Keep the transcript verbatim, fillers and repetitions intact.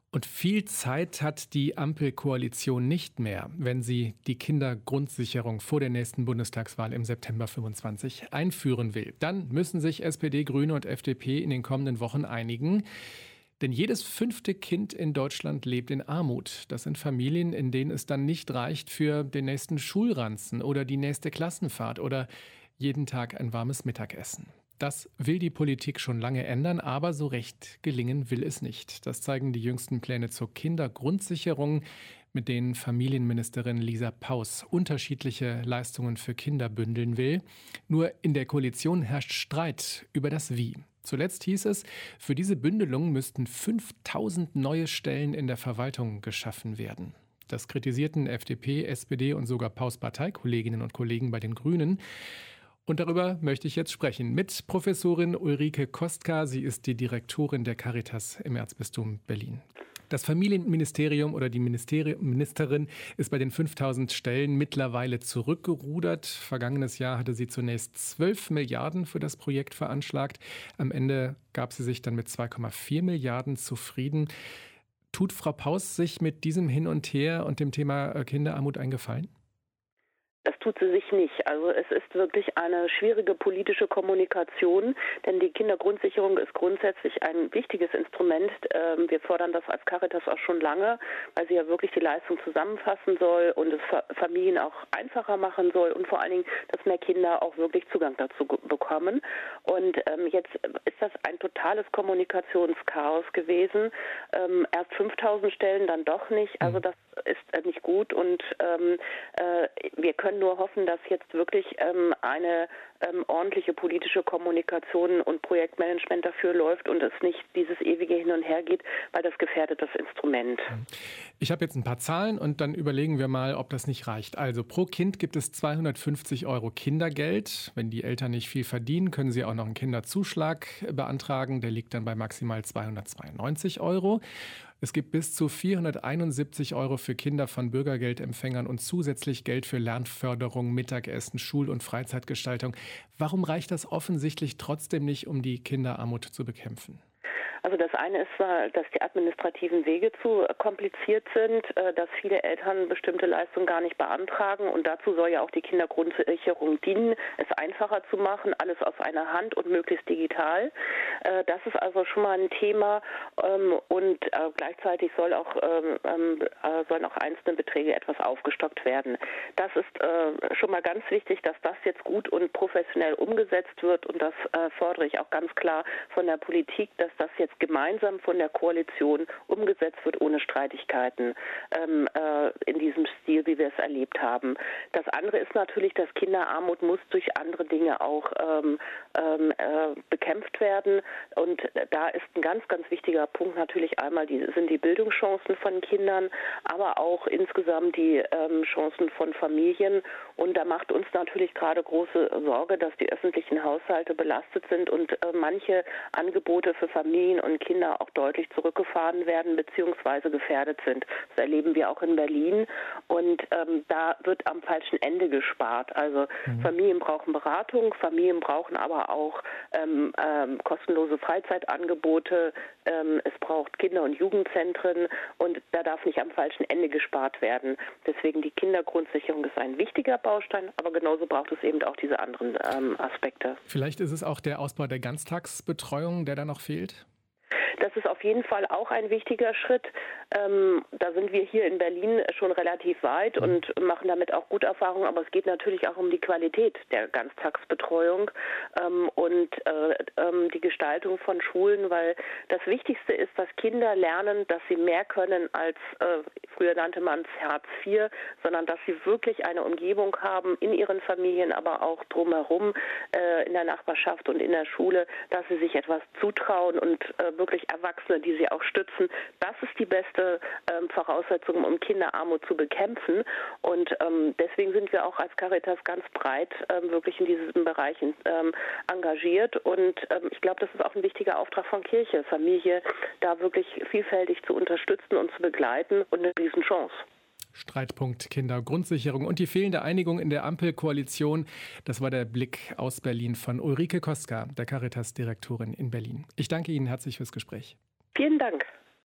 Und viel Zeit hat die Ampelkoalition nicht mehr, wenn sie die Kindergrundsicherung vor der nächsten Bundestagswahl im September fünfundzwanzig einführen will. Dann müssen sich S P D, Grüne und F D P in den kommenden Wochen einigen. Denn jedes fünfte Kind in Deutschland lebt in Armut. Das sind Familien, in denen es dann nicht reicht für den nächsten Schulranzen oder die nächste Klassenfahrt oder jeden Tag ein warmes Mittagessen. Das will die Politik schon lange ändern, aber so recht gelingen will es nicht. Das zeigen die jüngsten Pläne zur Kindergrundsicherung, mit denen Familienministerin Lisa Paus unterschiedliche Leistungen für Kinder bündeln will. Nur in der Koalition herrscht Streit über das Wie. Zuletzt hieß es, für diese Bündelung müssten fünftausend neue Stellen in der Verwaltung geschaffen werden. Das kritisierten F D P, S P D und sogar Paus Parteikolleginnen und Kollegen bei den Grünen. Und darüber möchte ich jetzt sprechen mit Professorin Ulrike Kostka. Sie ist die Direktorin der Caritas im Erzbistum Berlin. Das Familienministerium oder die Ministeri- Ministerin ist bei den fünftausend Stellen mittlerweile zurückgerudert. Vergangenes Jahr hatte sie zunächst zwölf Milliarden für das Projekt veranschlagt. Am Ende gab sie sich dann mit zwei Komma vier Milliarden zufrieden. Tut Frau Paus sich mit diesem Hin und Her und dem Thema Kinderarmut einen Gefallen? Das tut sie sich nicht. Also es ist wirklich eine schwierige politische Kommunikation, denn die Kindergrundsicherung ist grundsätzlich ein wichtiges Instrument. Wir fordern das als Caritas auch schon lange, weil sie ja wirklich die Leistung zusammenfassen soll und es Familien auch einfacher machen soll und vor allen Dingen, dass mehr Kinder auch wirklich Zugang dazu bekommen. Und jetzt ist das ein totales Kommunikationschaos gewesen. Erst fünftausend Stellen, dann doch nicht. Also das ist nicht gut und wir können nur hoffen, dass jetzt wirklich ähm, eine ähm, ordentliche politische Kommunikation und Projektmanagement dafür läuft und es nicht dieses ewige Hin und Her geht, weil das gefährdet das Instrument. Ich habe jetzt ein paar Zahlen und dann überlegen wir mal, ob das nicht reicht. Also pro Kind gibt es zweihundertfünfzig Euro Kindergeld. Wenn die Eltern nicht viel verdienen, können sie auch noch einen Kinderzuschlag beantragen. Der liegt dann bei maximal zweihundertzweiundneunzig Euro. Es gibt bis zu vierhunderteinundsiebzig Euro für Kinder von Bürgergeldempfängern und zusätzlich Geld für Lernförderung, Mittagessen, Schul- und Freizeitgestaltung. Warum reicht das offensichtlich trotzdem nicht, um die Kinderarmut zu bekämpfen? Also das eine ist, dass die administrativen Wege zu kompliziert sind, dass viele Eltern bestimmte Leistungen gar nicht beantragen und dazu soll ja auch die Kindergrundsicherung dienen, es einfacher zu machen, alles auf einer Hand und möglichst digital. Das ist also schon mal ein Thema und gleichzeitig soll auch, sollen auch einzelne Beträge etwas aufgestockt werden. Das ist schon mal ganz wichtig, dass das jetzt gut und professionell umgesetzt wird und das fordere ich auch ganz klar von der Politik, dass das jetzt gemeinsam von der Koalition umgesetzt wird, ohne Streitigkeiten ähm, äh, in diesem Stil, wie wir es erlebt haben. Das andere ist natürlich, dass Kinderarmut muss durch andere Dinge auch ähm, ähm, äh, bekämpft werden. Und da ist ein ganz, ganz wichtiger Punkt natürlich einmal, die, sind die Bildungschancen von Kindern, aber auch insgesamt die ähm, Chancen von Familien. Und da macht uns natürlich gerade große Sorge, dass die öffentlichen Haushalte belastet sind und äh, manche Angebote für Familien und Kinder auch deutlich zurückgefahren werden bzw. gefährdet sind. Das erleben wir auch in Berlin und ähm, da wird am falschen Ende gespart. Also mhm. Familien brauchen Beratung, Familien brauchen aber auch ähm, ähm, kostenlose Freizeitangebote, ähm, es braucht Kinder- und Jugendzentren und da darf nicht am falschen Ende gespart werden. Deswegen die Kindergrundsicherung ist ein wichtiger Baustein, aber genauso braucht es eben auch diese anderen ähm, Aspekte. Vielleicht ist es auch der Ausbau der Ganztagsbetreuung, der da noch fehlt? Das ist auf jeden Fall auch ein wichtiger Schritt. Ähm, da sind wir hier in Berlin schon relativ weit und machen damit auch gute Erfahrungen. Aber es geht natürlich auch um die Qualität der Ganztagsbetreuung ähm, und äh, ähm, die Gestaltung von Schulen, weil das Wichtigste ist, dass Kinder lernen, dass sie mehr können als, äh, früher nannte man es Hartz vier, sondern dass sie wirklich eine Umgebung haben in ihren Familien, aber auch drumherum äh, in der Nachbarschaft und in der Schule, dass sie sich etwas zutrauen und äh, wirklich Erwachsene, die sie auch stützen. Das ist die beste ähm, Voraussetzung, um Kinderarmut zu bekämpfen. Und ähm, deswegen sind wir auch als Caritas ganz breit ähm, wirklich in diesen Bereichen ähm, engagiert. Und ähm, ich glaube, das ist auch ein wichtiger Auftrag von Kirche, Familie da wirklich vielfältig zu unterstützen und zu begleiten und eine Riesenchance. Streitpunkt Kindergrundsicherung und die fehlende Einigung in der Ampelkoalition. Das war der Blick aus Berlin von Ulrike Kostka, der Caritas-Direktorin in Berlin. Ich danke Ihnen herzlich fürs Gespräch. Vielen Dank.